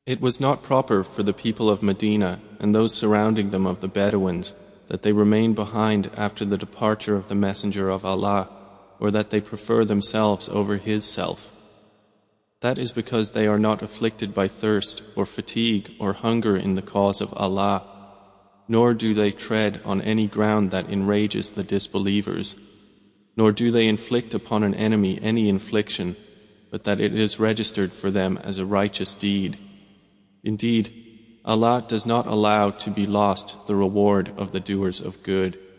It was not proper for the people of Medina and those surrounding them of the Bedouins that they remain behind after the departure of the Messenger of Allah, or that they prefer themselves over his self. That is because they are not afflicted by thirst or fatigue or hunger in the cause of Allah, nor do they tread on any ground that enrages the disbelievers, nor do they inflict upon an enemy any infliction, but that it is registered for them as a righteous deed. Indeed, Allah does not allow to be lost the reward of the doers of good.